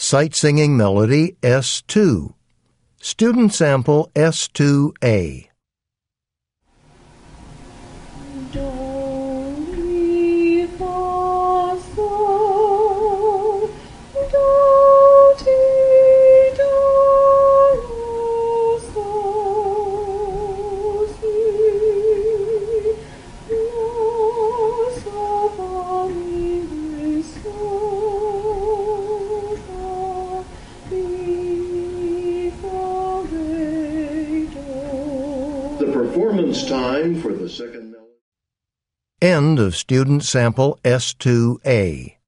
Sight Singing Melody S2. Student Sample S2A. The performance time for the second melody. End of Student Sample S2A.